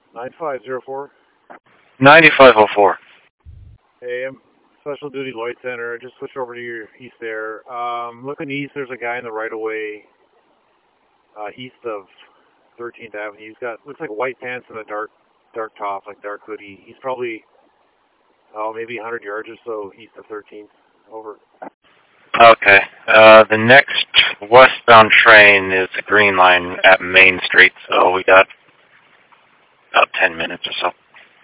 9504. 9504. Hey, I'm Special Duty Lloyd Center. Just switched over to your east there. Looking east, there's a guy in the right of way east of 13th Avenue. He's got, looks like white pants and a dark top, like dark hoodie. He's probably, maybe 100 yards or so east of 13th. Over. Okay. The next westbound train is the Green Line at Main Street, so we got about 10 minutes or so.